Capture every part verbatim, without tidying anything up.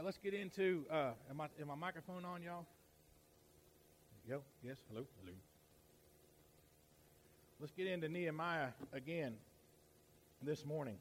right, let's get into, uh, am, I, am my microphone on, y'all? There you go. Yes, hello, hello. Let's get into Nehemiah again this morning.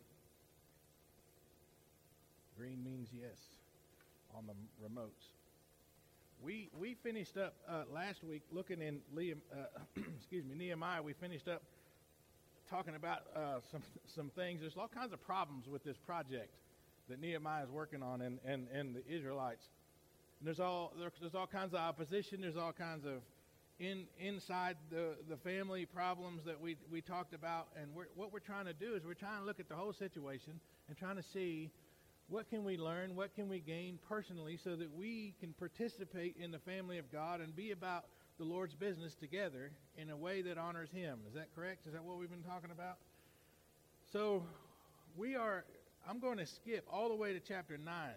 Green means yes on the remotes. We we finished up uh, last week looking in Liam, uh, excuse me, Nehemiah. We finished up talking about uh, some some things. There's all kinds of problems with this project that Nehemiah is working on, and, and, and the Israelites. And there's all there, there's all kinds of opposition. There's all kinds of in inside the, the family problems that we we talked about. And we're, what we're trying to do is we're trying to look at the whole situation and trying to see what can we learn, what can we gain personally, so that we can participate in the family of God and be about the Lord's business together in a way that honors Him. Is that correct? Is that what we've been talking about? So we are. I'm going to skip all the way to chapter nine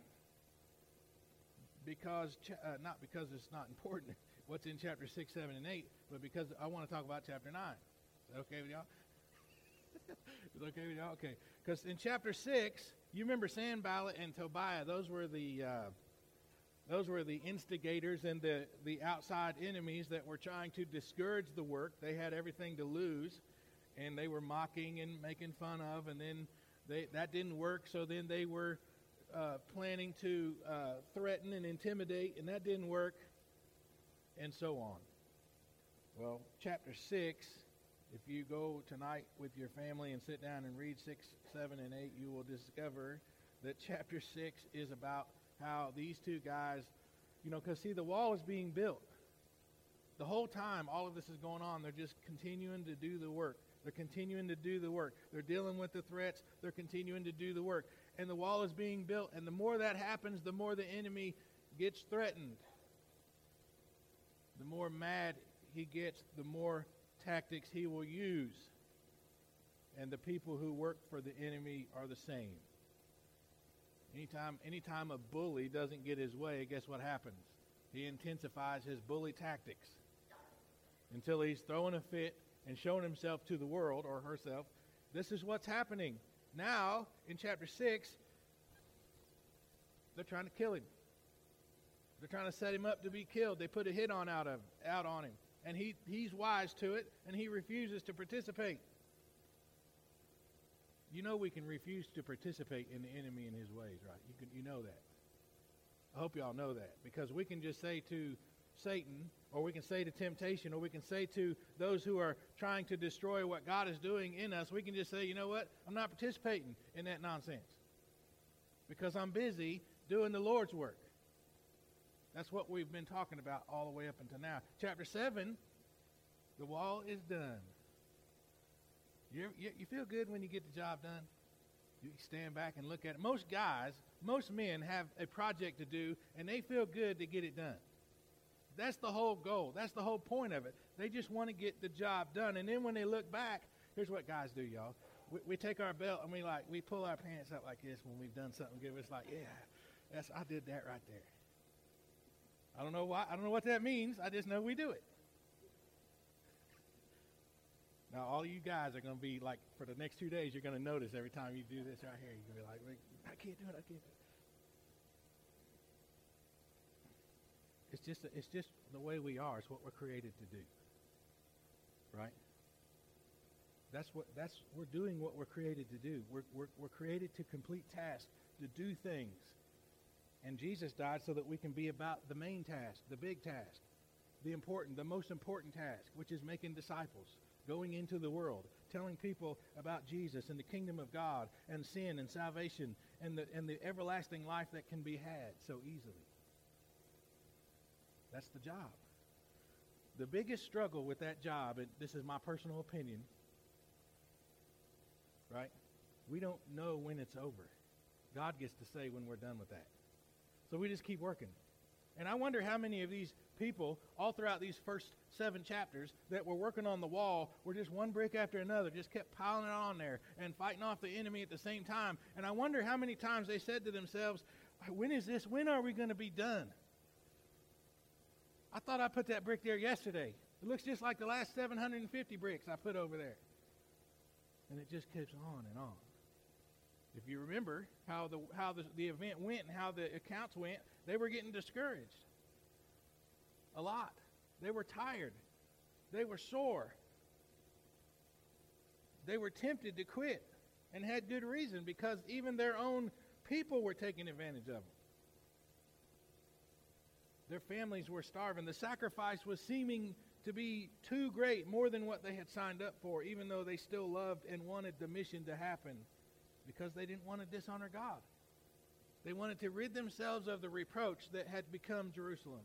because uh, not because it's not important what's in chapter six, seven, and eight, but because I want to talk about chapter nine. Is that okay with y'all? Is that okay with y'all? Okay. Because in chapter six, you remember Sanballat and Tobiah. Those were the uh, those were the instigators and the the outside enemies that were trying to discourage the work. They had everything to lose, and they were mocking and making fun of, and then They, that didn't work, so then they were uh, planning to uh, threaten and intimidate, and that didn't work, and so on. Well, chapter six, if you go tonight with your family and sit down and read six, seven, and eight, you will discover that chapter six is about how these two guys, you know, because see, the wall is being built. The whole time all of this is going on, they're just continuing to do the work. They're continuing to do the work. They're dealing with the threats. They're continuing to do the work. And the wall is being built. And the more that happens, the more the enemy gets threatened. The more mad he gets, the more tactics he will use. And the people who work for the enemy are the same. Anytime, anytime a bully doesn't get his way, guess what happens? He intensifies his bully tactics until he's throwing a fit and showing himself to the world or herself. This is what's happening. Now, in chapter six, they're trying to kill him. They're trying to set him up to be killed. They put a hit on out of out on him. And he, he's wise to it, and he refuses to participate. You know we can refuse to participate in the enemy and his ways, right? You can, you know that. I hope y'all know that. Because we can just say to Satan, or we can say to temptation, or we can say to those who are trying to destroy what God is doing in us, we can just say, you know what, I'm not participating in that nonsense because I'm busy doing the Lord's work. That's what we've been talking about all the way up until now. Chapter seven, the wall is done. You, you, you feel good when you get the job done? You stand back and look at it. Most guys, most men have a project to do, and they feel good to get it done. That's the whole goal. That's the whole point of it. They just want to get the job done. And then when they look back, here's what guys do, y'all. We, we take our belt and we like we pull our pants up like this when we've done something good. It's like, yeah, that's I did that right there. I don't know why. I don't know what that means. I just know we do it. Now, all you guys are going to be like, for the next two days, you're going to notice every time you do this right here, you're going to be like, I can't do it. I can't do it. It's just, it's just the way we are. It's what we're created to do, right? That's what that's we're doing. What we're created to do. We're we're we're created to complete tasks, to do things, and Jesus died so that we can be about the main task, the big task, the important, the most important task, which is making disciples, going into the world, telling people about Jesus and the kingdom of God and sin and salvation and the and the everlasting life that can be had so easily. That's the job. The biggest struggle with that job, and this is my personal opinion, right? We don't know when it's over. God gets to say when we're done with that. So we just keep working. And I wonder how many of these people, all throughout these first seven chapters, that were working on the wall, were just one brick after another, just kept piling it on there and fighting off the enemy at the same time. And I wonder how many times they said to themselves, when is this? When are we going to be done? I thought I put that brick there yesterday. It looks just like the last seven hundred fifty bricks I put over there. And it just keeps on and on. If you remember how the how the, the event went and how the accounts went, they were getting discouraged a lot. They were tired. They were sore. They were tempted to quit and had good reason, because even their own people were taking advantage of them. Their families were starving. The sacrifice was seeming to be too great, more than what they had signed up for, even though they still loved and wanted the mission to happen, because they didn't want to dishonor God. They wanted to rid themselves of the reproach that had become Jerusalem.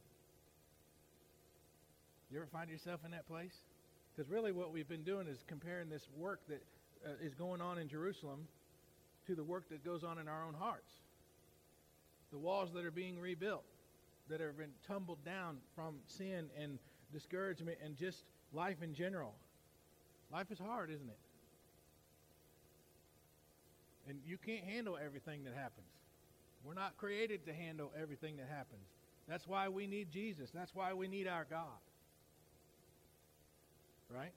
You ever find yourself in that place? Because really what we've been doing is comparing this work that uh, is going on in Jerusalem to the work that goes on in our own hearts. The walls that are being rebuilt, that have been tumbled down from sin and discouragement and just life in general. Life is hard, isn't it? And you can't handle everything that happens. We're not created to handle everything that happens. That's why we need Jesus. That's why we need our God. Right?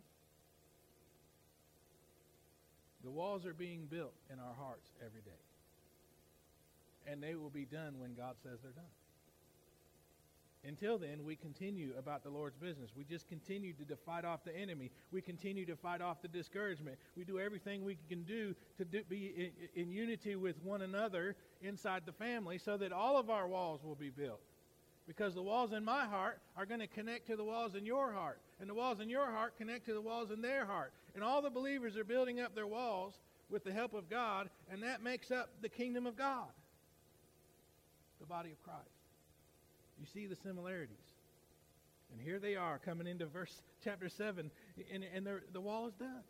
The walls are being built in our hearts every day. And they will be done when God says they're done. Until then, we continue about the Lord's business. We just continue to fight off the enemy. We continue to fight off the discouragement. We do everything we can do to do, be in, in unity with one another inside the family, so that all of our walls will be built. Because the walls in my heart are going to connect to the walls in your heart. And the walls in your heart connect to the walls in their heart. And all the believers are building up their walls with the help of God, and that makes up the kingdom of God, the body of Christ. You see the similarities. And here they are coming into verse chapter seven, and, and the wall is done.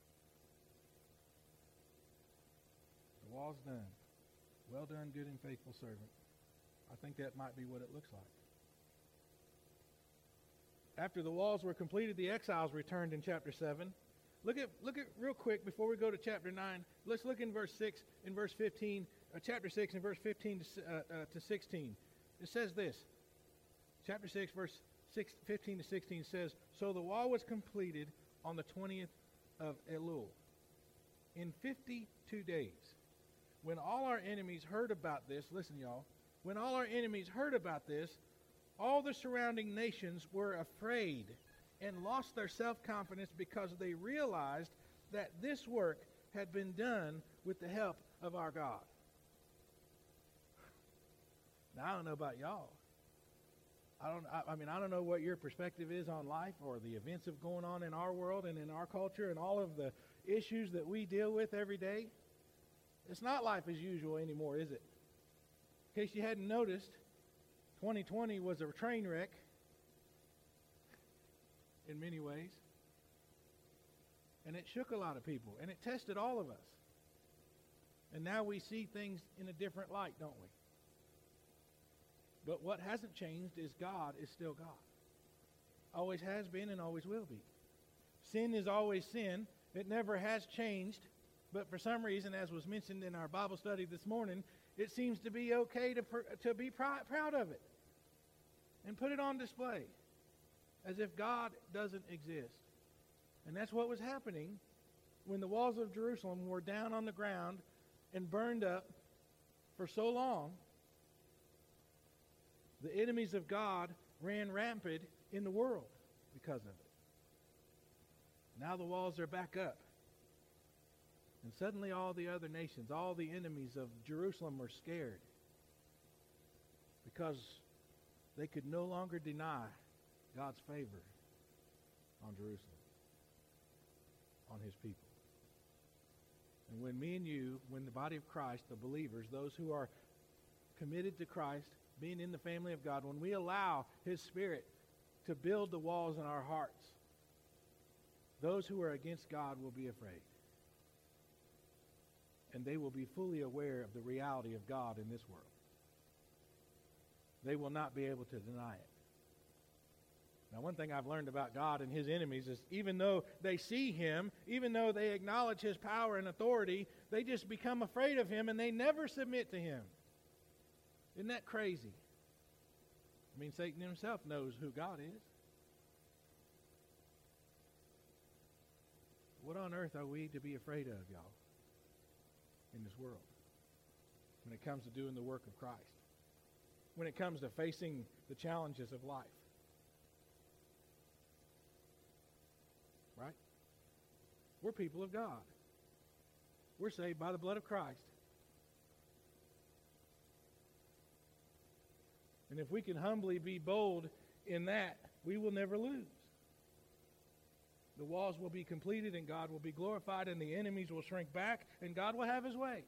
The wall is done. Well done, good and faithful servant. I think that might be what it looks like. After the walls were completed, the exiles returned in chapter seven. Look at look at real quick before we go to chapter nine. Let's look in verse six and verse fifteen, uh, chapter six and verse fifteen to, uh, uh, to sixteen. It says this. Chapter six, verse six, fifteen to sixteen says, "So the wall was completed on the twentieth of Elul, in fifty-two days. When all our enemies heard about this," listen, y'all, "when all our enemies heard about this, all the surrounding nations were afraid and lost their self-confidence, because they realized that this work had been done with the help of our God." Now, I don't know about y'all. I don't. I, I mean, I don't know what your perspective is on life or the events of going on in our world and in our culture and all of the issues that we deal with every day. It's not life as usual anymore, is it? In case you hadn't noticed, twenty twenty was a train wreck in many ways. And it shook a lot of people, and it tested all of us. And now we see things in a different light, don't we? But what hasn't changed is God is still God. Always has been and always will be. Sin is always sin. It never has changed. But for some reason, as was mentioned in our Bible study this morning, it seems to be okay to, to be pr- proud of it and put it on display as if God doesn't exist. And that's what was happening when the walls of Jerusalem were down on the ground and burned up for so long. The enemies of God ran rampant in the world because of it. Now the walls are back up. And suddenly all the other nations, all the enemies of Jerusalem were scared, because they could no longer deny God's favor on Jerusalem, on his people. And when me and you, when the body of Christ, the believers, those who are committed to Christ, being in the family of God, when we allow his Spirit to build the walls in our hearts, those who are against God will be afraid. And they will be fully aware of the reality of God in this world. They will not be able to deny it. Now, one thing I've learned about God and his enemies is, even though they see him, even though they acknowledge his power and authority, they just become afraid of him and they never submit to him. Isn't that crazy? I mean, Satan himself knows who God is. What on earth are we to be afraid of, y'all? in this world when it comes to doing the work of Christ, when it comes to facing the challenges of life. Right? We're people of God. We're saved by the blood of Christ. And if we can humbly be bold in that, we will never lose. The walls will be completed and God will be glorified and the enemies will shrink back and God will have his way.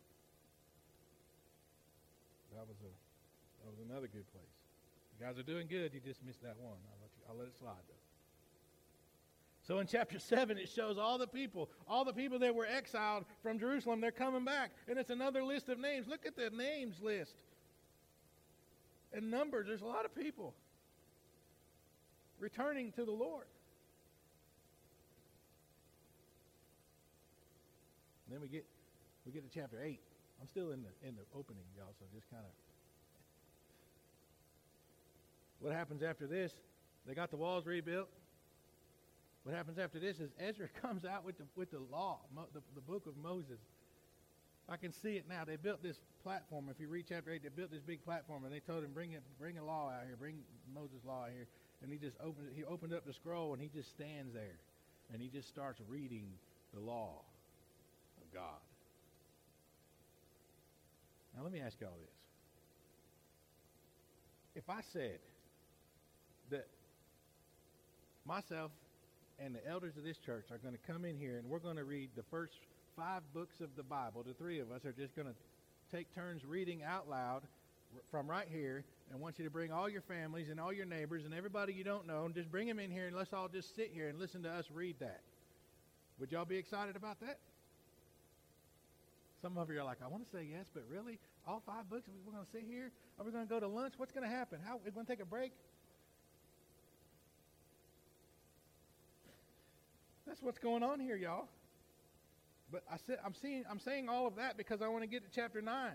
That was a that was another good place. You guys are doing good. You just missed that one. I'll let you, I'll let it slide though. So in chapter seven, it shows all the people, all the people that were exiled from Jerusalem, they're coming back. And it's another list of names. Look at the names list. And numbers, there's a lot of people returning to the Lord. And then we get we get to chapter eight. I'm still in the in the opening, y'all, so just kind of. What happens after this? They got the walls rebuilt. What happens after this is Ezra comes out with the with the law, Mo, the, the book of Moses. I can see it now. They built this platform. If you read chapter eight, they built this big platform, and they told him, "Bring it, bring a law out here. Bring Moses' law out here." And he just opened it. He opened up the scroll, and he just stands there, and he just starts reading the law of God. Now, let me ask y'all this: if I said that myself and the elders of this church are going to come in here and we're going to read the first five books of the Bible, the three of us are just going to take turns reading out loud from right here, and want you to bring all your families and all your neighbors and everybody you don't know and just bring them in here and let's all just sit here and listen to us read that. Would y'all be excited about that? Some of you are like, I want to say yes, but really? All five books? We're going to sit here? Are we going to go to lunch? What's going to happen? How, are we going to take a break? That's what's going on here, y'all. But I said, I'm seeing, I'm saying all of that because I want to get to chapter nine.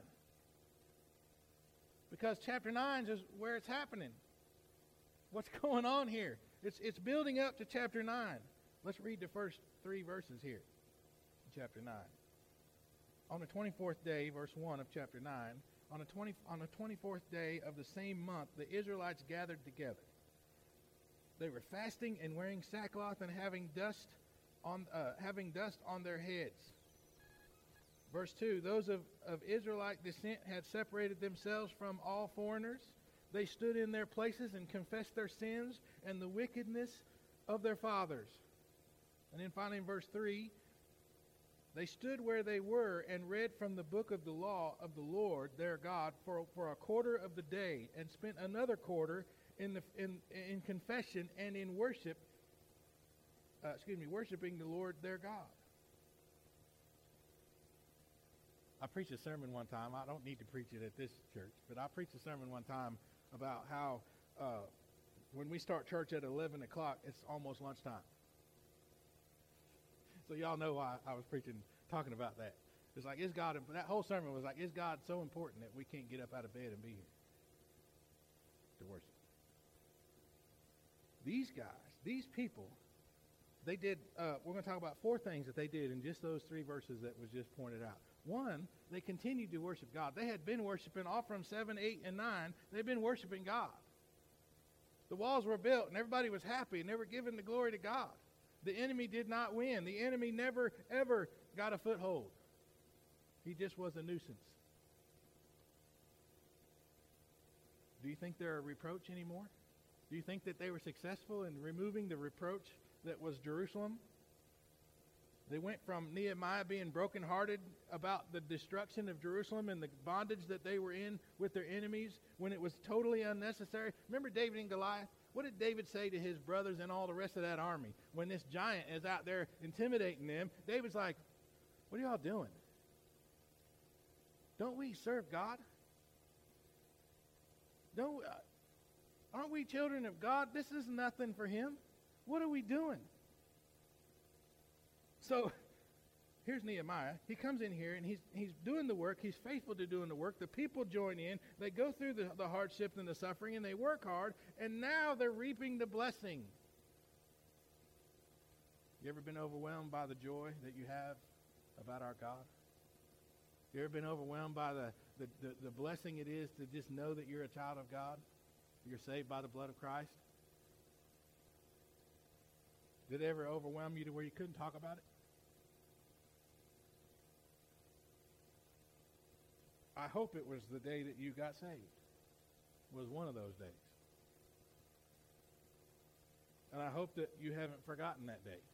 Because chapter nine is where it's happening. What's going on here? It's it's building up to chapter nine. Let's read the first three verses here. Chapter nine. On the twenty-fourth day, verse one of chapter nine, on the twenty on the twenty-fourth day of the same month, the Israelites gathered together. They were fasting and wearing sackcloth and having dust on uh, having dust on their heads. Verse two, those of, of Israelite descent had separated themselves from all foreigners. They stood in their places and confessed their sins and the wickedness of their fathers. And then finally in verse three, they stood where they were and read from the book of the law of the Lord their God for, for a quarter of the day, and spent another quarter in the in in confession and in worship. Uh, excuse me, worshiping the Lord their God. I preached a sermon one time. I don't need to preach it at this church, but I preached a sermon one time about how uh, when we start church at eleven o'clock, it's almost lunchtime. So y'all know why I was preaching, talking about that. It's like, is God, that whole sermon was like, is God so important that we can't get up out of bed and be here to worship? These guys, these people, they did, uh, we're going to talk about four things that they did in just those three verses that was just pointed out. One, they continued to worship God. They had been worshiping all from seven, eight, and nine. They've been worshiping God. The walls were built, and everybody was happy, and they were giving the glory to God. The enemy did not win. The enemy never, ever got a foothold. He just was a nuisance. Do you think they're a reproach anymore? Do you think that they were successful in removing the reproach that was Jerusalem? They went from Nehemiah being brokenhearted about the destruction of Jerusalem and the bondage that they were in with their enemies when it was totally unnecessary. Remember David and Goliath? What did David say to his brothers and all the rest of that army when this giant is out there intimidating them? David's like, what are y'all doing? Don't we serve God? Don't, uh, aren't we children of God? This is nothing for him. What are we doing? So here's Nehemiah. He comes in here and he's he's doing the work. He's faithful to doing the work. The people join in. They go through the, the hardship and the suffering, and they work hard, and now they're reaping the blessing. You ever been overwhelmed by the joy that you have about our God? You ever been overwhelmed by the, the, the, the blessing it is to just know that you're a child of God? You're saved by the blood of Christ? Did it ever overwhelm you to where you couldn't talk about it? I hope it was the day that you got saved. Was one of those days. And I hope that you haven't forgotten that day.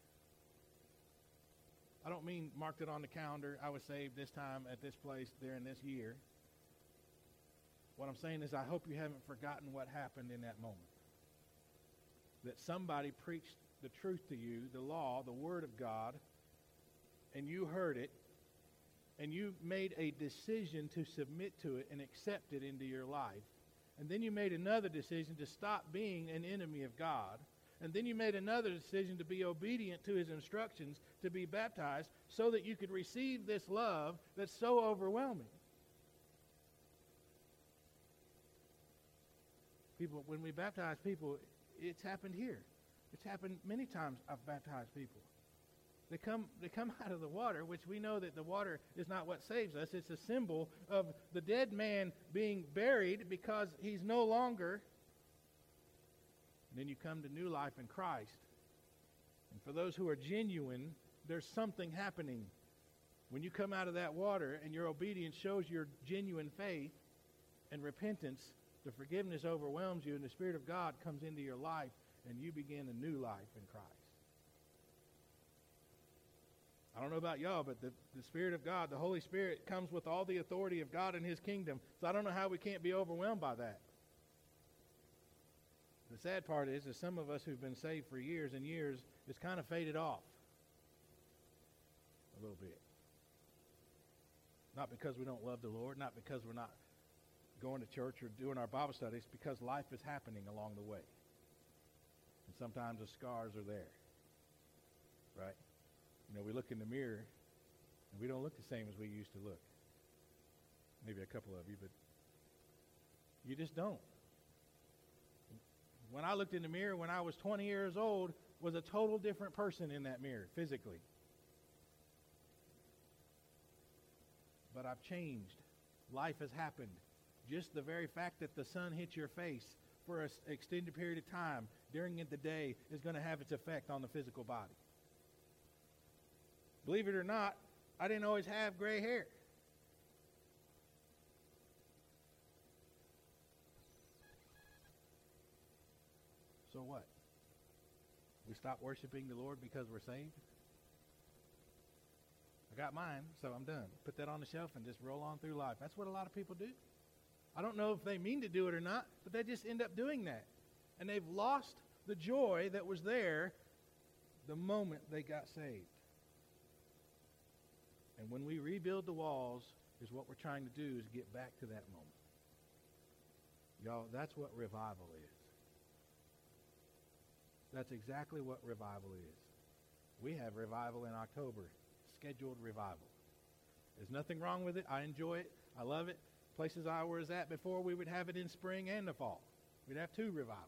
I don't mean marked it on the calendar, I was saved this time at this place during this year. What I'm saying is I hope you haven't forgotten what happened in that moment. That somebody preached the truth to you, the law, the Word of God, and you heard it, and you made a decision to submit to it and accept it into your life. And then you made another decision to stop being an enemy of God. And then you made another decision to be obedient to his instructions to be baptized so that you could receive this love that's so overwhelming. People, when we baptize people, it's happened here. It's happened many times. I've baptized people. They come, they come out of the water, which we know that the water is not what saves us. It's a symbol of the dead man being buried because he's no longer. And then you come to new life in Christ. And for those who are genuine, there's something happening. When you come out of that water and your obedience shows your genuine faith and repentance, the forgiveness overwhelms you and the Spirit of God comes into your life and you begin a new life in Christ. I don't know about y'all, but the, the Spirit of God, the Holy Spirit, comes with all the authority of God and his kingdom. So I don't know how we can't be overwhelmed by that. The sad part is, is some of us who've been saved for years and years, it's kind of faded off a little bit. Not because we don't love the Lord, not because we're not going to church or doing our Bible studies, because life is happening along the way. And sometimes the scars are there. Right? You know, we look in the mirror, and we don't look the same as we used to look. Maybe a couple of you, but you just don't. When I looked in the mirror when I was twenty years old, was a total different person in that mirror, physically. But I've changed. Life has happened. Just the very fact that the sun hits your face for an extended period of time during the day is going to have its effect on the physical body. Believe it or not, I didn't always have gray hair. So what? We stop worshiping the Lord because we're saved? I got mine, so I'm done. Put that on the shelf and just roll on through life. That's what a lot of people do. I don't know if they mean to do it or not, but they just end up doing that. And they've lost the joy that was there the moment they got saved. And when we rebuild the walls, is what we're trying to do is get back to that moment. Y'all, that's what revival is. That's exactly what revival is. We have revival in October, scheduled revival. There's nothing wrong with it. I enjoy it. I love it. Places I was at before, we would have it in spring and the fall. We'd have two revivals.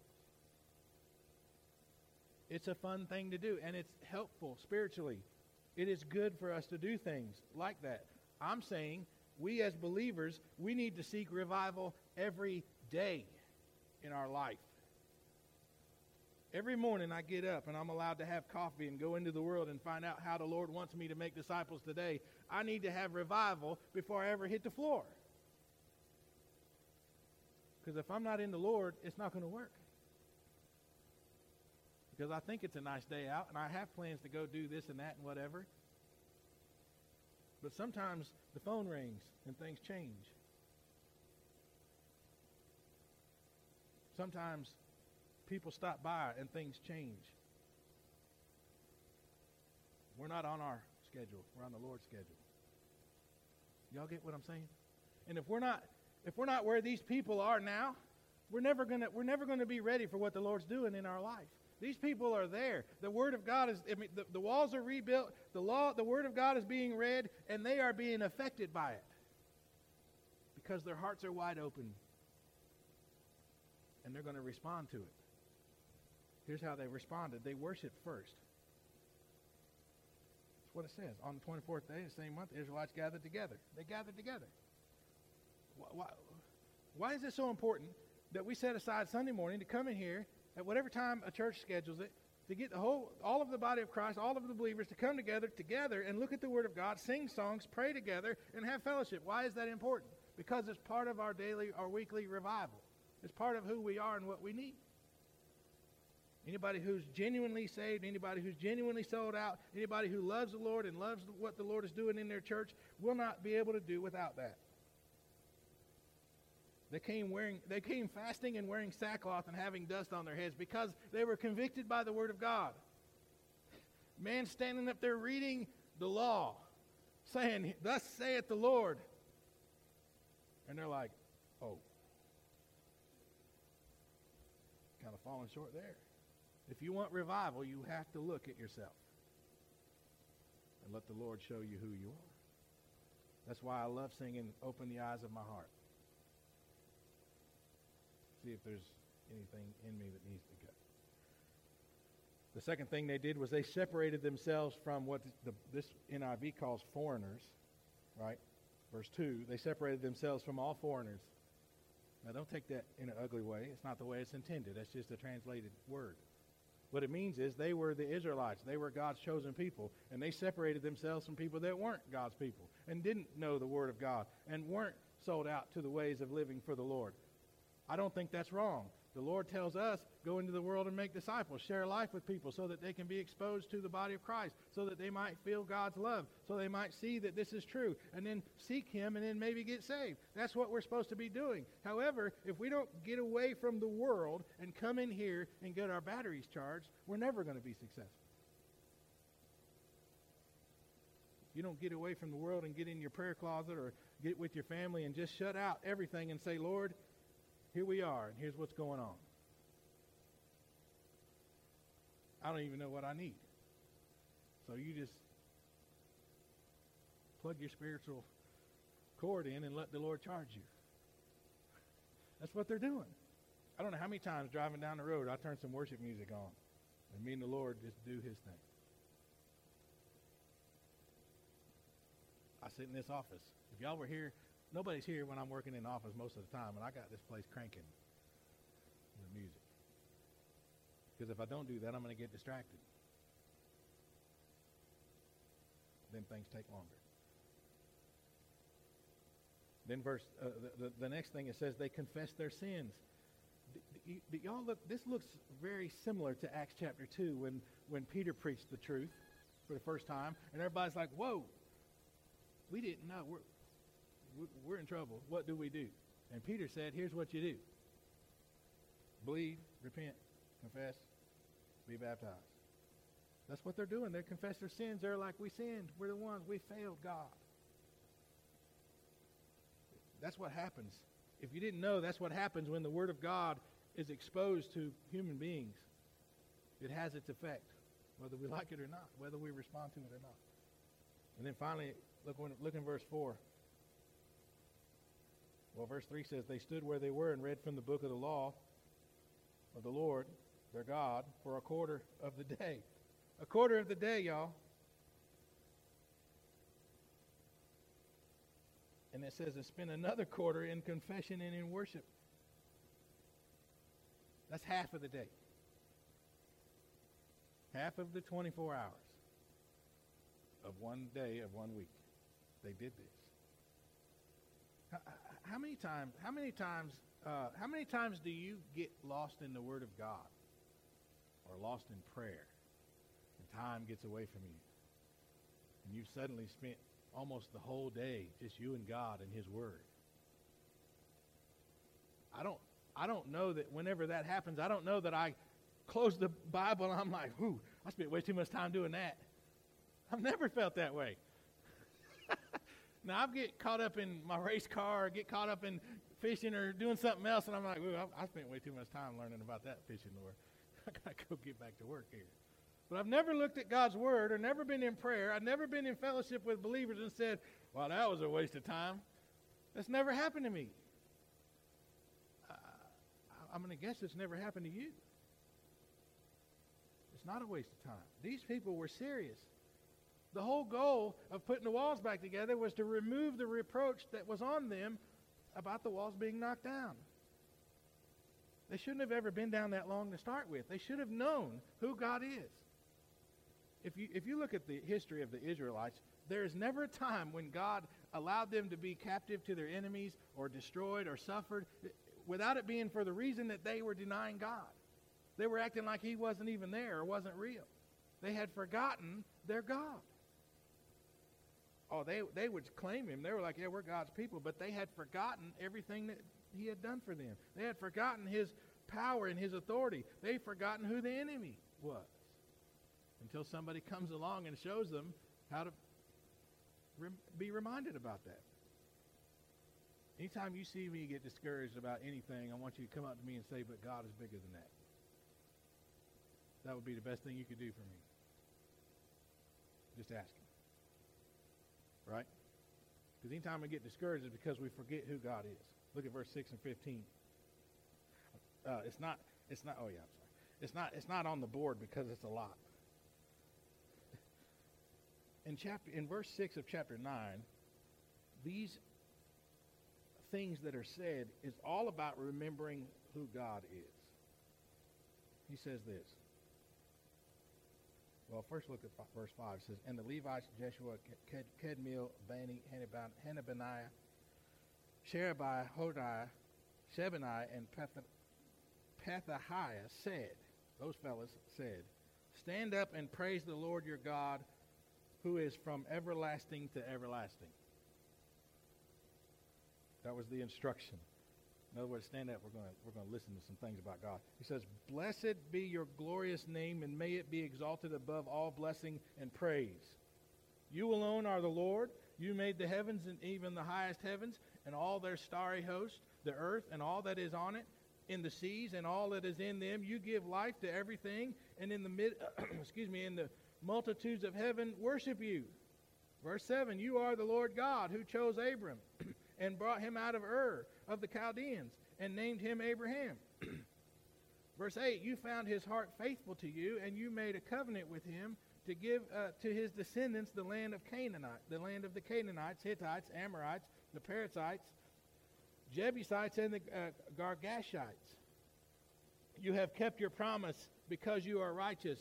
It's a fun thing to do, and it's helpful spiritually. It is good for us to do things like that. I'm saying we as believers, we need to seek revival every day in our life. Every morning I get up and I'm allowed to have coffee and go into the world and find out how the Lord wants me to make disciples today. I need to have revival before I ever hit the floor. Because if I'm not in the Lord, it's not going to work. Because I think it's a nice day out and I have plans to go do this and that and whatever. But sometimes the phone rings and things change. Sometimes people stop by and things change. We're not on our schedule. We're on the Lord's schedule. Y'all get what I'm saying? And if we're not if we're not where these people are now, we're never gonna we're never gonna be ready for what the Lord's doing in our life. These people are there. The Word of God is, I mean, the, the walls are rebuilt. The law, the Word of God is being read, and they are being affected by it because their hearts are wide open, and they're going to respond to it. Here's how they responded. They worshiped first. That's what it says. On the twenty-fourth day of the same month, the Israelites gathered together. They gathered together. Why, why is it so important that we set aside Sunday morning to come in here at whatever time a church schedules it, to get the whole, all of the body of Christ, all of the believers to come together, together and look at the Word of God, sing songs, pray together, and have fellowship? Why is that important? Because it's part of our daily, our weekly revival. It's part of who we are and what we need. Anybody who's genuinely saved, anybody who's genuinely sold out, anybody who loves the Lord and loves what the Lord is doing in their church will not be able to do without that. They came wearing, they came fasting and wearing sackcloth and having dust on their heads because they were convicted by the Word of God. Man standing up there reading the law, saying, "Thus saith the Lord." And they're like, oh, kind of falling short there. If you want revival, you have to look at yourself and let the Lord show you who you are. That's why I love singing "Open the Eyes of My Heart." See if there's anything in me that needs to go. The second thing they did was they separated themselves from what the, this N I V calls foreigners, right? Verse two, they separated themselves from all foreigners. Now don't take that in an ugly way. It's not the way it's intended. That's just a translated word. What it means is they were the Israelites. They were God's chosen people. And they separated themselves from people that weren't God's people and didn't know the Word of God and weren't sold out to the ways of living for the Lord. I don't think that's wrong. The Lord tells us, go into the world and make disciples, share life with people so that they can be exposed to the body of Christ, so that they might feel God's love, so they might see that this is true, and then seek Him and then maybe get saved. That's what we're supposed to be doing. However, if we don't get away from the world and come in here and get our batteries charged, we're never going to be successful. If you don't get away from the world and get in your prayer closet or get with your family and just shut out everything and say, "Lord, here we are, and here's what's going on. I don't even know what I need." So you just plug your spiritual cord in and let the Lord charge you. That's what they're doing. I don't know how many times driving down the road I turn some worship music on, and me and the Lord just do His thing. I sit in this office. If y'all were here, nobody's here when I'm working in the office most of the time, and I got this place cranking with music. Because if I don't do that, I'm going to get distracted. Then things take longer. Then verse, uh, the, the, the next thing it says, they confess their sins. D- d- d- y'all look, this looks very similar to Acts chapter two when, when Peter preached the truth for the first time, and everybody's like, whoa, we didn't know. We're, we're in trouble. What do we do? And Peter said, here's what you do. Believe, repent, confess, be baptized. That's what they're doing. They confess their sins. They're like, we sinned. We're the ones. We failed God. That's what happens. If you didn't know, that's what happens when the Word of God is exposed to human beings. It has its effect, whether we like it or not, whether we respond to it or not. And then finally, look, when, look in verse four. Well, verse three says, they stood where they were and read from the book of the law of the Lord, their God, for a quarter of the day. A quarter of the day, y'all. And it says, and spend another quarter in confession and in worship. That's half of the day. Half of the twenty-four hours of one day of one week. They did this. How, how many times, how many times, uh, how many times do you get lost in the Word of God or lost in prayer and time gets away from you and you've suddenly spent almost the whole day just you and God and His Word? I don't, I don't know that whenever that happens, I don't know that I close the Bible and I'm like, whoo, I spent way too much time doing that. I've never felt that way. Now, I get caught up in my race car or get caught up in fishing or doing something else, and I'm like, ooh, I, I spent way too much time learning about that fishing, Lord. I got to go get back to work here. But I've never looked at God's Word or never been in prayer. I've never been in fellowship with believers and said, well, that was a waste of time. That's never happened to me. Uh, I'm going to guess it's never happened to you. It's not a waste of time. These people were serious. The whole goal of putting the walls back together was to remove the reproach that was on them about the walls being knocked down. They shouldn't have ever been down that long to start with. They should have known who God is. If you, if you look at the history of the Israelites, there is never a time when God allowed them to be captive to their enemies or destroyed or suffered without it being for the reason that they were denying God. They were acting like he wasn't even there or wasn't real. They had forgotten their God. Oh, they, they would claim him. They were like, yeah, we're God's people. But they had forgotten everything that he had done for them. They had forgotten his power and his authority. They had forgotten who the enemy was. Until somebody comes along and shows them how to rem- be reminded about that. Anytime you see me get discouraged about anything, I want you to come up to me and say, but God is bigger than that. That would be the best thing you could do for me. Just ask him. Right? Because anytime we get discouraged, it's because we forget who God is. Look at verse six and fifteen. Uh, it's not, it's not, oh yeah, I'm sorry. It's not, it's not on the board because it's a lot. In chapter, in verse six of chapter nine, these things that are said is all about remembering who God is. He says this. Well, first look at verse five. It says, and the Levites, Jeshua, Kedmiel, Bani, Hanabaniah, Sherebiah, Hodiah, Shebaniah, and Pethahiah said, those fellas said, stand up and praise the Lord your God, who is from everlasting to everlasting. That was the instruction. In other words, stand up. We're going to we're going to listen to some things about God. He says, blessed be your glorious name, and may it be exalted above all blessing and praise. You alone are the Lord. You made the heavens and even the highest heavens, and all their starry host, the earth and all that is on it, in the seas and all that is in them. You give life to everything, and in the mid, excuse me, in the multitudes of heaven worship you. Verse seven, you are the Lord God who chose Abram and brought him out of Ur of the Chaldeans and named him Abraham. Verse eight, you found his heart faithful to you, and you made a covenant with him to give uh, to his descendants the land of Canaanite, the land of the Canaanites, Hittites, Amorites, the Perizzites, Jebusites, and the uh, Gargashites. You have kept your promise because you are righteous.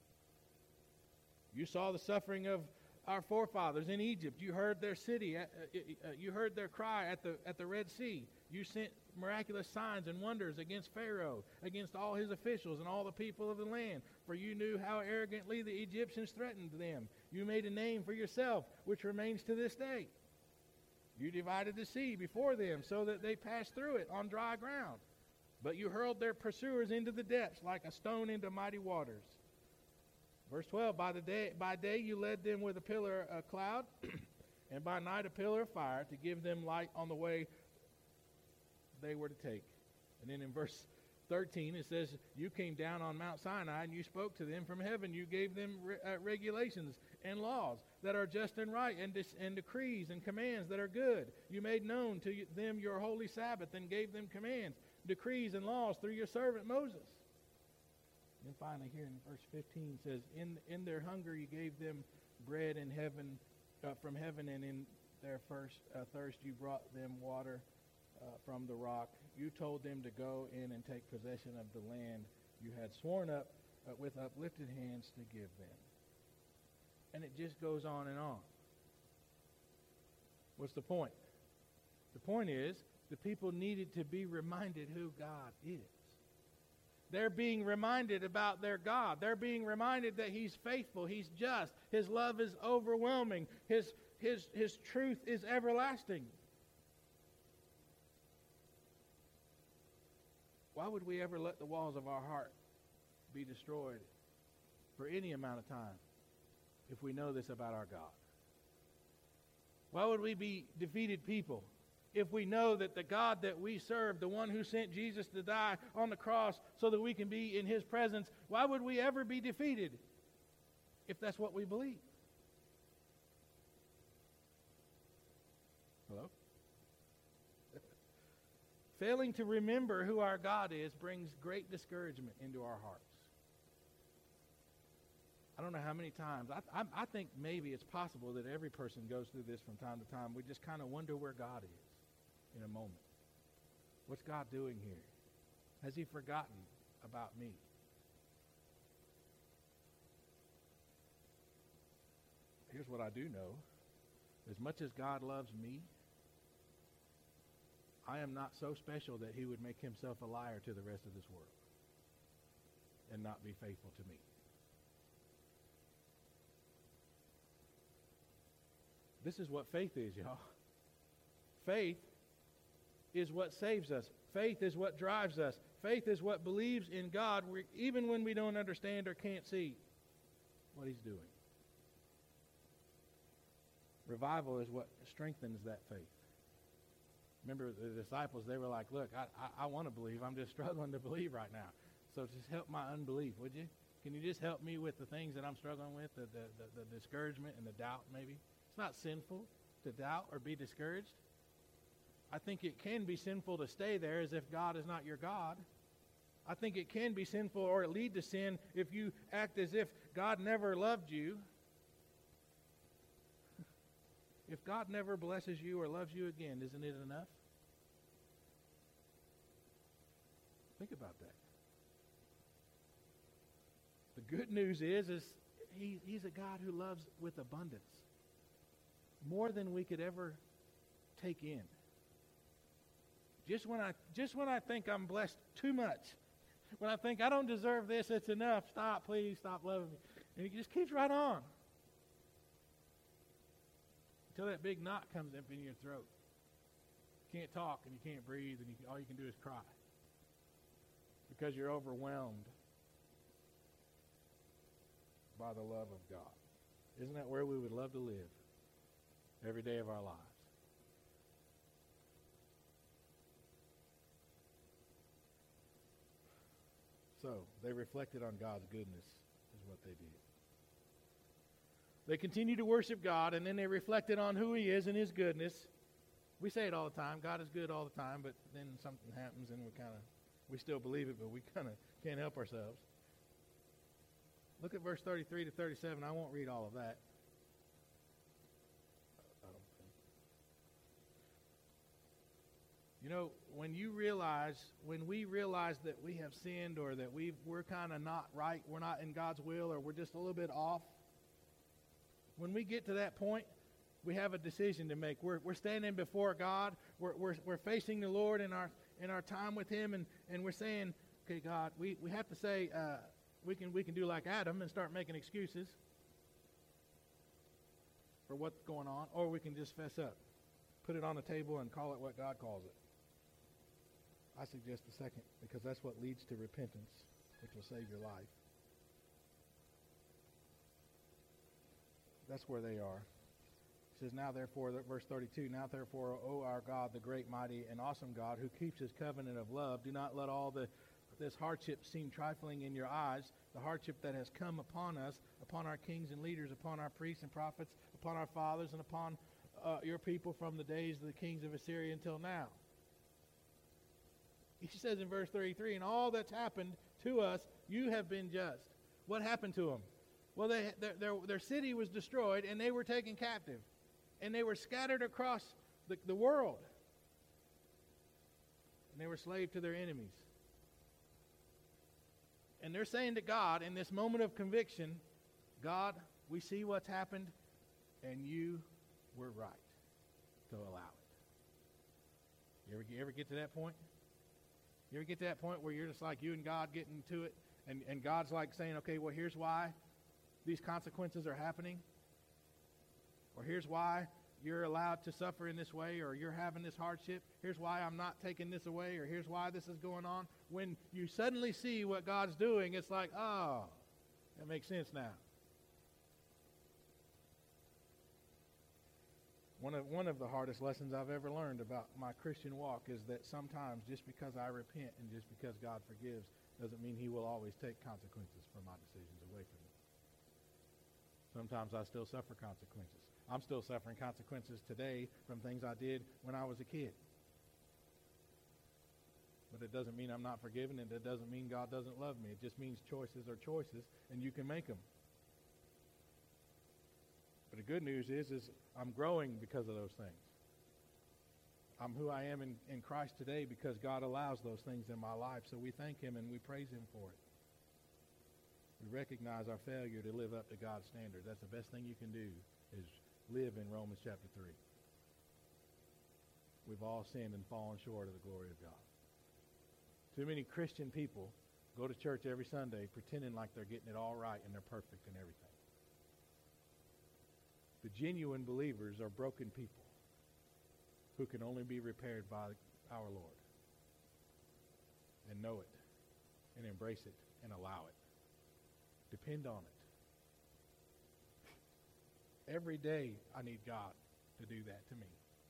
You saw the suffering of our forefathers in Egypt. You heard their city. Uh, uh, you heard their cry at the at the Red Sea. You sent miraculous signs and wonders against Pharaoh, against all his officials and all the people of the land. For you knew how arrogantly the Egyptians threatened them. You made a name for yourself, which remains to this day. You divided the sea before them so that they passed through it on dry ground. But you hurled their pursuers into the depths like a stone into mighty waters. Verse twelve, by the day by day you led them with a pillar of cloud, and by night a pillar of fire to give them light on the way they were to take. And then in verse thirteen it says, you came down on Mount Sinai and you spoke to them from heaven. You gave them re- uh, regulations and laws that are just and right, and, dis- and decrees and commands that are good. You made known to them your holy Sabbath and gave them commands, decrees, and laws through your servant Moses. And finally here in verse fifteen says, in in their hunger you gave them bread in heaven, uh, from heaven, and in their first uh, thirst you brought them water uh, from the rock. You told them to go in and take possession of the land you had sworn up uh, with uplifted hands to give them. And it just goes on and on. What's the point? The point is the people needed to be reminded who God is. They're being reminded about their God. They're being reminded that he's faithful, he's just, his love is overwhelming, his, his, his truth is everlasting. Why would we ever let the walls of our heart be destroyed for any amount of time if we know this about our God? Why would we be defeated people if we know that the God that we serve, the one who sent Jesus to die on the cross so that we can be in his presence, why would we ever be defeated if that's what we believe? Hello? Failing to remember who our God is brings great discouragement into our hearts. I don't know how many times. I, I, I think maybe it's possible that every person goes through this from time to time. We just kind of wonder where God is in a moment. What's God doing here? Has he forgotten about me? Here's what I do know. As much as God loves me, I am not so special that he would make himself a liar to the rest of this world and not be faithful to me. This is what faith is, y'all. Faith is what saves us. Faith is what drives us. Faith is what believes in God even when we don't understand or can't see what he's doing. Revival is what strengthens that faith. Remember the disciples, they were like, look, I, I, I want to believe. I'm just struggling to believe right now. So just help my unbelief, would you? Can you just help me with the things that I'm struggling with, the, the, the, the discouragement and the doubt maybe? It's not sinful to doubt or be discouraged. I think it can be sinful to stay there as if God is not your God. I think it can be sinful or lead to sin if you act as if God never loved you. If God never blesses you or loves you again, isn't it enough? Think about that. The good news is, is he, he's a God who loves with abundance. More than we could ever take in. Just when I just when I think I'm blessed too much, when I think I don't deserve this, it's enough. Stop, please, stop loving me. And he just keeps right on. Until that big knot comes up in your throat. You can't talk and you can't breathe and you, all you can do is cry. Because you're overwhelmed by the love of God. Isn't that where we would love to live every day of our lives? So, they reflected on God's goodness, is what they did. They continued to worship God, and then they reflected on who he is and his goodness. We say it all the time. God is good all the time, but then something happens and we kind of, we still believe it, but we kind of can't help ourselves. Look at verse thirty-three to thirty-seven. I won't read all of that. I don't think. You know, when you realize, when we realize that we have sinned or that we've, we're kind of not right, we're not in God's will, or we're just a little bit off, when we get to that point, we have a decision to make. We're, we're standing before God. We're, we're, we're facing the Lord in our in our time with him, and, and we're saying, okay, God, we, we have to say, uh, we can we can do like Adam and start making excuses for what's going on, or we can just fess up, put it on the table and call it what God calls it. I suggest the second, because that's what leads to repentance, which will save your life. That's where they are. It says, now therefore, verse thirty-two, now therefore, O our God, the great, mighty, and awesome God, who keeps his covenant of love, do not let all the this hardship seem trifling in your eyes, the hardship that has come upon us, upon our kings and leaders, upon our priests and prophets, upon our fathers, and upon uh, your people from the days of the kings of Assyria until now. He says in verse thirty-three, and all that's happened to us, you have been just. What happened to them? Well, they, their, their, their city was destroyed, and they were taken captive. And they were scattered across the, the world. And they were slave to their enemies. And they're saying to God, in this moment of conviction, God, we see what's happened, and you were right to allow it. You ever, you ever get to that point? You ever get to that point where you're just like you and God getting to it, and, and God's like saying, okay, well, here's why these consequences are happening, or here's why you're allowed to suffer in this way, or you're having this hardship, here's why I'm not taking this away, or here's why this is going on. When you suddenly see what God's doing, it's like, oh, that makes sense now. One of, one of the hardest lessons I've ever learned about my Christian walk is that sometimes just because I repent and just because God forgives doesn't mean he will always take consequences for my decisions away from me. Sometimes I still suffer consequences. I'm still suffering consequences today from things I did when I was a kid. But it doesn't mean I'm not forgiven, and it doesn't mean God doesn't love me. It just means choices are choices, and you can make them. The good news is, is I'm growing because of those things. I'm who I am in, in Christ today because God allows those things in my life. So we thank him and we praise him for it. We recognize our failure to live up to God's standards. That's the best thing you can do, is live in Romans chapter three. We've all sinned and fallen short of the glory of God. Too many Christian people go to church every Sunday pretending like they're getting it all right and they're perfect in everything. The genuine believers are broken people who can only be repaired by our Lord. And know it, and embrace it, and allow it. Depend on it. Every day I need God to do that to me.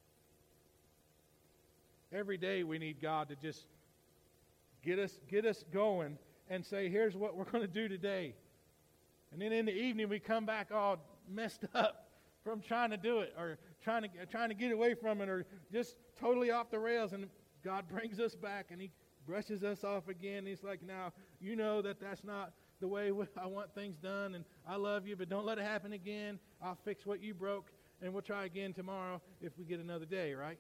Every day we need God to just get us get us going and say, here's what we're going to do today. And then in the evening we come back all messed up from trying to do it, or trying to trying to get away from it, or just totally off the rails. And God brings us back and he brushes us off again. He's like, now, you know that that's not the way I want things done, and I love you, but don't let it happen again. I'll fix what you broke, and we'll try again tomorrow if we get another day, right?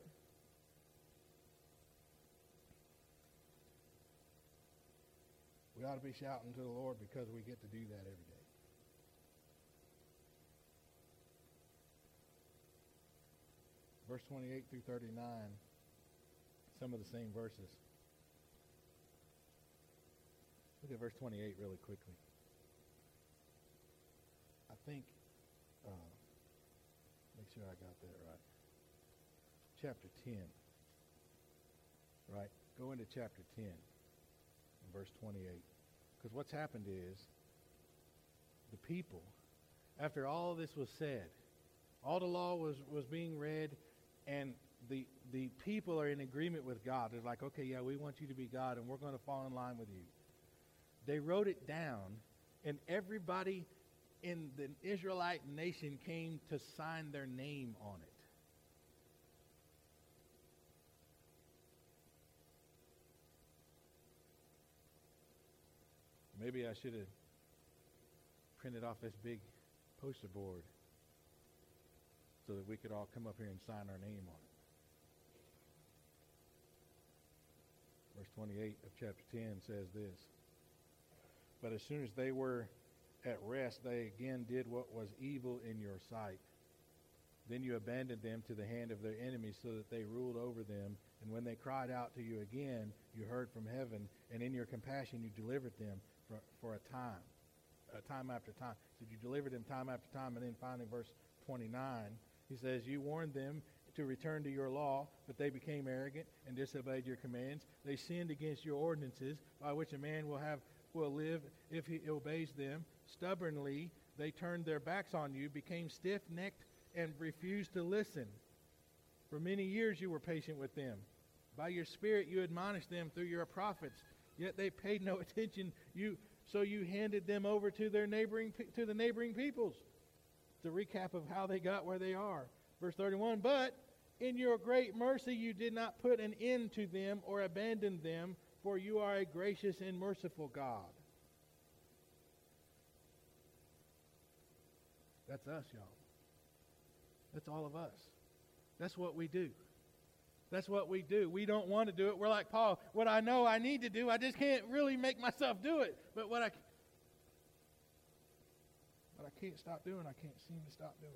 We ought to be shouting to the Lord because we get to do that every day. Verse twenty-eight through thirty-nine, some of the same verses. Look at verse twenty-eight really quickly. I think, uh, make sure I got that right. Chapter ten. Right? Go into chapter ten, verse twenty-eight. Because what's happened is, the people, after all this was said, all the law was, was being read, and the the people are in agreement with God. They're like, okay, yeah, we want you to be God, and we're going to fall in line with you. They wrote it down, and everybody in the Israelite nation came to sign their name on it. Maybe I should have printed off this big poster board so that we could all come up here and sign our name on it. Verse twenty-eight of chapter ten says this. But as soon as they were at rest, they again did what was evil in your sight. Then you abandoned them to the hand of their enemies so that they ruled over them. And when they cried out to you again, you heard from heaven, and in your compassion you delivered them for, for a time, uh, time after time. So you delivered them time after time. And then finally, verse twenty-nine, he says, you warned them to return to your law, but they became arrogant and disobeyed your commands. They sinned against your ordinances, by which a man will have will live if he obeys them. Stubbornly, they turned their backs on you, became stiff-necked, and refused to listen. For many years you were patient with them. By your Spirit you admonished them through your prophets, yet they paid no attention. You so you handed them over to their neighboring to the neighboring peoples. It's a recap of how they got where they are. Verse thirty-one, but in your great mercy you did not put an end to them or abandon them, for you are a gracious and merciful God. That's us, y'all. That's all of us. That's what we do. That's what we do. We don't want to do it. We're like Paul. What I know I need to do, I just can't really make myself do it. But what I, what I can't stop doing, I can't seem to stop doing.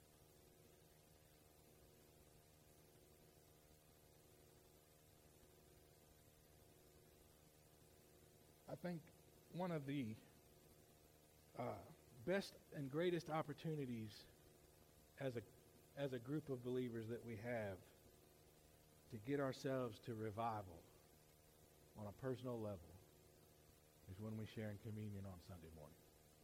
I think one of the uh, best and greatest opportunities as a as a group of believers that we have to get ourselves to revival on a personal level is when we share in communion on Sunday morning.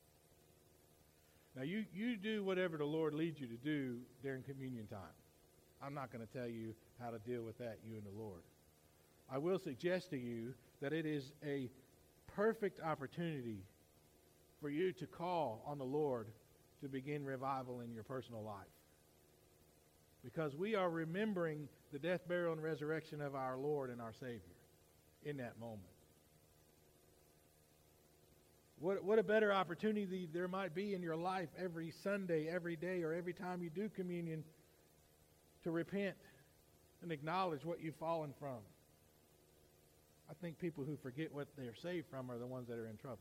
Now, you, you do whatever the Lord leads you to do during communion time. I'm not going to tell you how to deal with that, you and the Lord. I will suggest to you that it is a perfect opportunity for you to call on the Lord to begin revival in your personal life. Because we are remembering the death, burial, and resurrection of our Lord and our Savior in that moment. What, what a better opportunity there might be in your life every Sunday, every day, or every time you do communion to repent and acknowledge what you've fallen from. I think people who forget what they're saved from are the ones that are in trouble.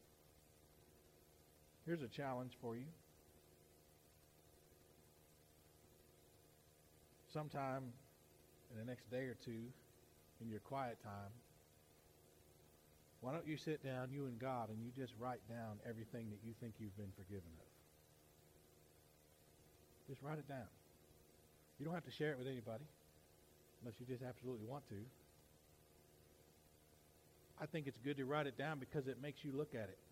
Here's a challenge for you. Sometime in the next day or two, in your quiet time, why don't you sit down, you and God, and you just write down everything that you think you've been forgiven of. Just write it down. You don't have to share it with anybody, unless you just absolutely want to. I think it's good to write it down because it makes you look at it.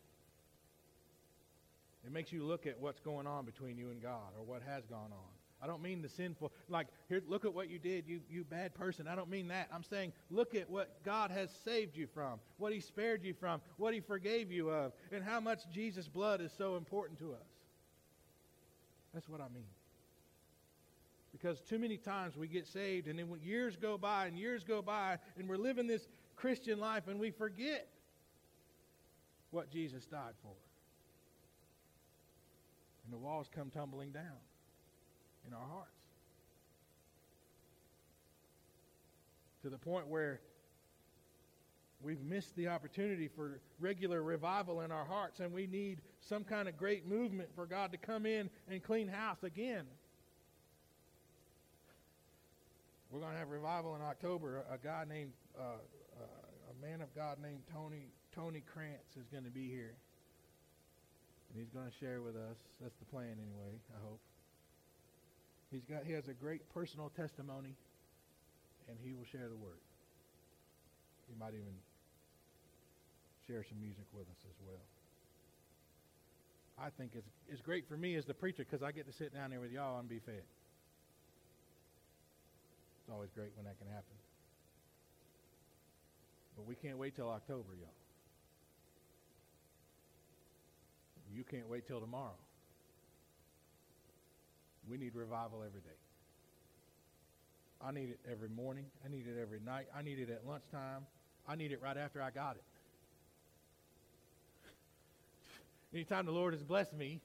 It makes you look at what's going on between you and God, or what has gone on. I don't mean the sinful, like, here, look at what you did, you, you bad person. I don't mean that. I'm saying, look at what God has saved you from, what he spared you from, what he forgave you of, and how much Jesus' blood is so important to us. That's what I mean. Because too many times we get saved, and then when years go by, and years go by, and we're living this Christian life, and we forget what Jesus died for. And the walls come tumbling down in our hearts. To the point where we've missed the opportunity for regular revival in our hearts, and we need some kind of great movement for God to come in and clean house again. We're going to have revival in October. A, a guy named, uh, uh, a man of God named Tony Tony Krantz is going to be here. And he's going to share with us. That's the plan anyway, I hope. He's got, he has a great personal testimony, and he will share the word. He might even share some music with us as well. I think it's, it's great for me as the preacher because I get to sit down there with y'all and be fed. It's always great when that can happen. But we can't wait till October, y'all. You can't wait till tomorrow. We need revival every day. I need it every morning. I need it every night. I need it at lunchtime. I need it right after I got it. Anytime the Lord has blessed me,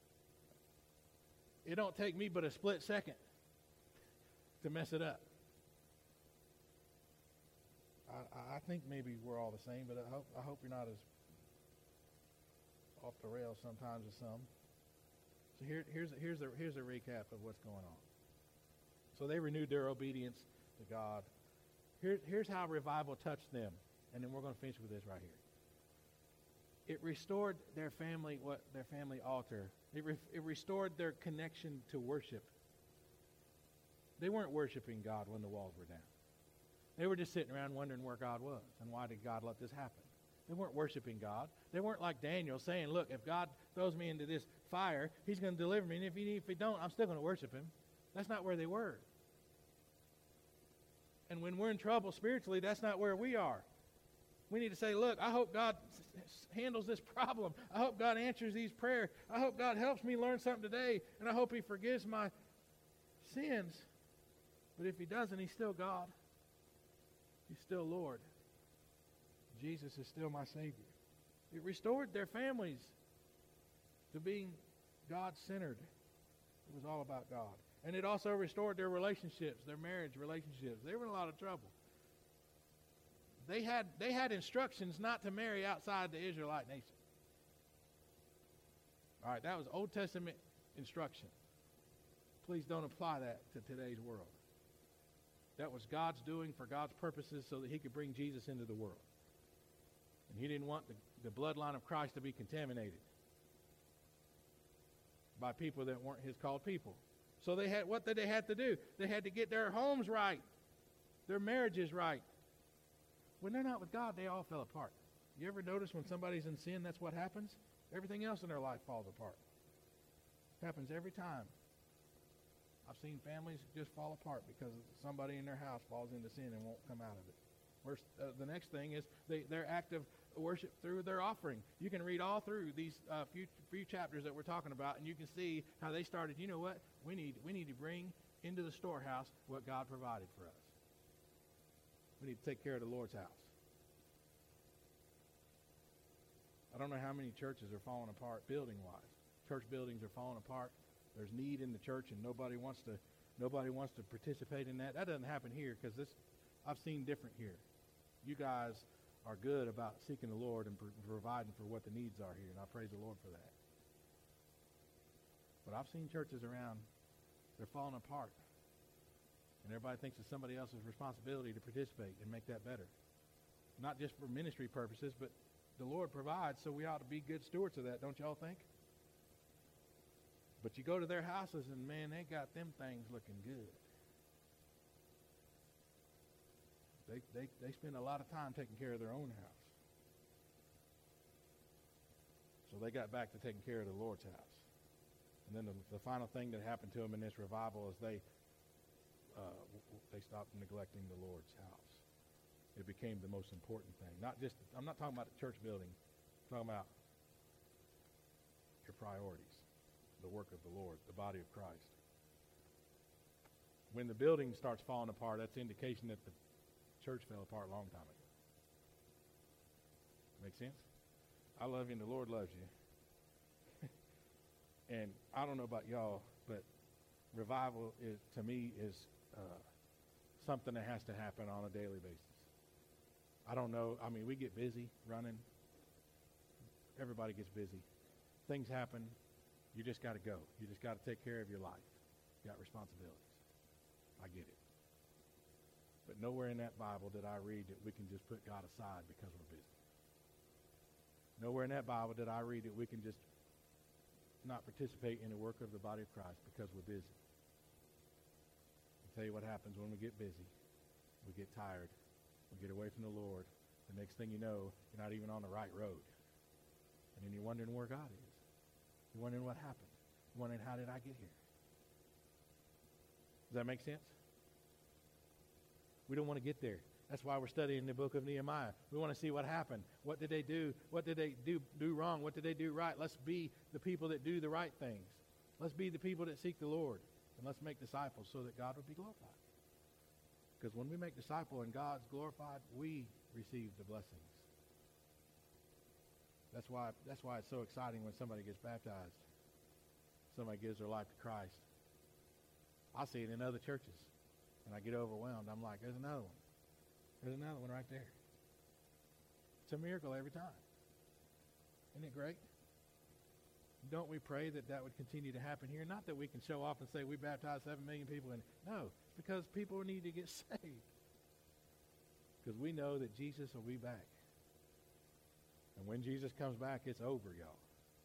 it don't take me but a split second to mess it up. I, I think maybe we're all the same, but I hope, I hope you're not as off the rails sometimes as some. So here, here's, here's, a, here's a recap of what's going on. So they renewed their obedience to God. Here, here's how revival touched them. And then we're going to finish with this right here. It restored their family, what their family altar. It, re, it restored their connection to worship. They weren't worshiping God when the walls were down. They were just sitting around wondering where God was and why did God let this happen. They weren't worshiping God. They weren't like Daniel saying, look, if God throws me into this fire, he's going to deliver me. And if he, if he don't, I'm still going to worship him. That's not where they were. And when we're in trouble spiritually, that's not where we are. We need to say, look, I hope God s- handles this problem. I hope God answers these prayers. I hope God helps me learn something today. And I hope he forgives my sins. But if he doesn't, he's still God. He's still Lord. Jesus is still my Savior. It restored their families to being God-centered. It was all about God. And it also restored their relationships, their marriage relationships. They were in a lot of trouble. They had, they had instructions not to marry outside the Israelite nation. All right, that was Old Testament instruction. Please don't apply that to today's world. That was God's doing for God's purposes so that he could bring Jesus into the world. And he didn't want the, the bloodline of Christ to be contaminated by people that weren't his called people. So they had, what did they have to do? They had to get their homes right, their marriages right. When they're not with God, they all fell apart. You ever notice when somebody's in sin, that's what happens? Everything else in their life falls apart. It happens every time. I've seen families just fall apart because somebody in their house falls into sin and won't come out of it. Worst, uh, the next thing is they, their act of worship through their offering. You can read all through these uh, few few chapters that we're talking about, and you can see how they started. You know what? We need we need to bring into the storehouse what God provided for us. We need to take care of the Lord's house. I don't know how many churches are falling apart building-wise. Church buildings are falling apart. There's need in the church, and nobody wants to nobody wants to participate in that. That doesn't happen here because this I've seen different here. You guys are good about seeking the Lord and pro- providing for what the needs are here, and I praise the Lord for that. But I've seen churches around, they're falling apart. And everybody thinks it's somebody else's responsibility to participate and make that better. Not just for ministry purposes, but the Lord provides, so we ought to be good stewards of that, don't y'all think? But you go to their houses and, man, they got them things looking good. They, they, they spend a lot of time taking care of their own house. So they got back to taking care of the Lord's house. And then the, the final thing that happened to them in this revival is they uh, they stopped neglecting the Lord's house. It became the most important thing. Not just, I'm not talking about the church building. I'm talking about your priorities, the work of the Lord, the body of Christ. When the building starts falling apart, that's an indication that the church fell apart a long time ago. Make sense? I love you and the Lord loves you. And I don't know about y'all, but revival is, to me, is uh, something that has to happen on a daily basis. I don't know. I mean, we get busy running. Everybody gets busy. Things happen. You just got to go. You just got to take care of your life. You got responsibilities. I get it. But nowhere in that Bible did I read that we can just put God aside because we're busy. Nowhere in that Bible did I read that we can just not participate in the work of the body of Christ because we're busy. I'll tell you what happens when we get busy. We get tired. We get away from the Lord. The next thing you know, you're not even on the right road. And then you're wondering where God is. You're wondering what happened. You're wondering, how did I get here? Does that make sense? We don't want to get there. That's why we're studying the book of Nehemiah. We want to see what happened. What did they do? What did they do, do wrong? What did they do right? Let's be the people that do the right things. Let's be the people that seek the Lord. And let's make disciples so that God will be glorified. Because when we make disciples and God's glorified, we receive the blessings. That's why, that's why it's so exciting when somebody gets baptized. Somebody gives their life to Christ. I see it in other churches. And I get overwhelmed. I'm like, there's another one. There's another one right there. It's a miracle every time. Isn't it great? Don't we pray that that would continue to happen here? Not that we can show off and say we baptized seven million people. And no, it's because people need to get saved. Because we know that Jesus will be back. And when Jesus comes back, it's over, y'all.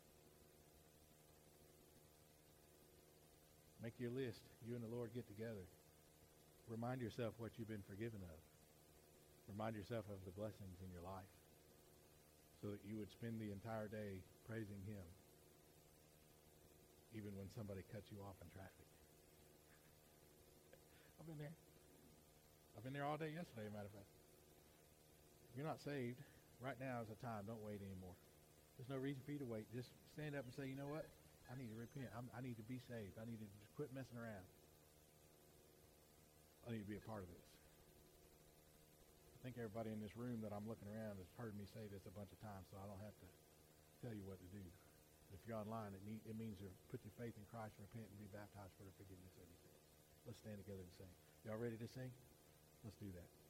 Make your list. You and the Lord get together. Remind yourself what you've been forgiven of. Remind yourself of the blessings in your life so that you would spend the entire day praising Him, even when somebody cuts you off in traffic. I've been there. I've been there all day yesterday, as a matter of fact. If you're not saved, right now is the time. Don't wait anymore. There's no reason for you to wait. Just stand up and say, you know what? I need to repent. I'm, I need to be saved. I need to just quit messing around. I need to be a part of this. I think everybody in this room that I'm looking around has heard me say this a bunch of times, so I don't have to tell you what to do. If you're online, it, need, it means to put your faith in Christ, repent, and be baptized for the forgiveness of your sins. Let's stand together and sing. Y'all ready to sing? Let's do that.